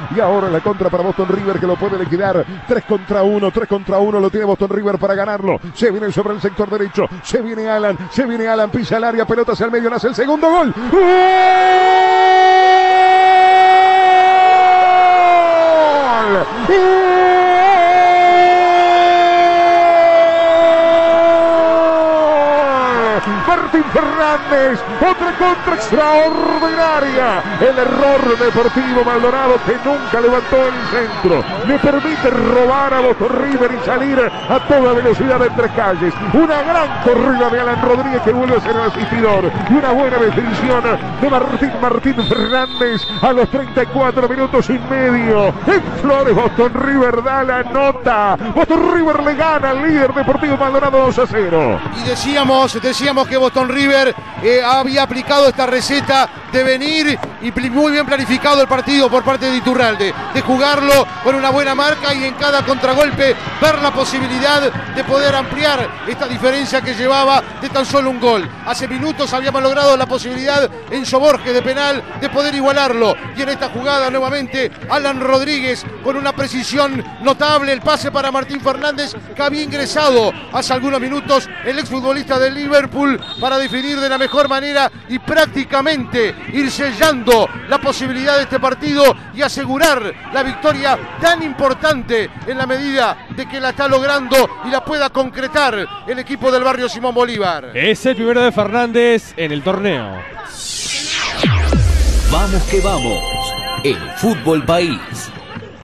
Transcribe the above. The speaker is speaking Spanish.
Y ahora la contra para Boston River, que lo puede liquidar. 3 contra 1 lo tiene Boston River para ganarlo. Se viene sobre el sector derecho, se viene Alan, pisa el área, pelota hacia el medio, nace el segundo gol. ¡Gol! Martín Fernández, otra contra extraordinaria. El error deportivo Maldonado, que nunca levantó el centro, le permite robar a Boston River y salir a toda velocidad entre calles. Una gran corrida de Alan Rodríguez, que vuelve a ser el asistidor, y una buena definición de Martín Fernández a los 34 minutos y medio. En Flores, Boston River da la nota. Boston River le gana al líder Deportivo Maldonado 2-0. Y decíamos que Boston River había aplicado esta receta de venir y muy bien planificado el partido por parte de Iturralde, de jugarlo con una buena marca y en cada contragolpe ver la posibilidad de poder ampliar esta diferencia que llevaba de tan solo un gol. Hace minutos habíamos logrado la posibilidad en Borges de penal de poder igualarlo, y en esta jugada nuevamente Alan Rodríguez con una precisión notable, el pase para Martín Fernández, que había ingresado hace algunos minutos el exfutbolista del Liverpool para definir de la mejor manera y prácticamente ir sellando la posibilidad de este partido y asegurar la victoria tan importante en la medida de que la está logrando y la pueda concretar el equipo del barrio Simón Bolívar. Es el primero de Fernández en el torneo. Vamos que vamos, el Fútbol País.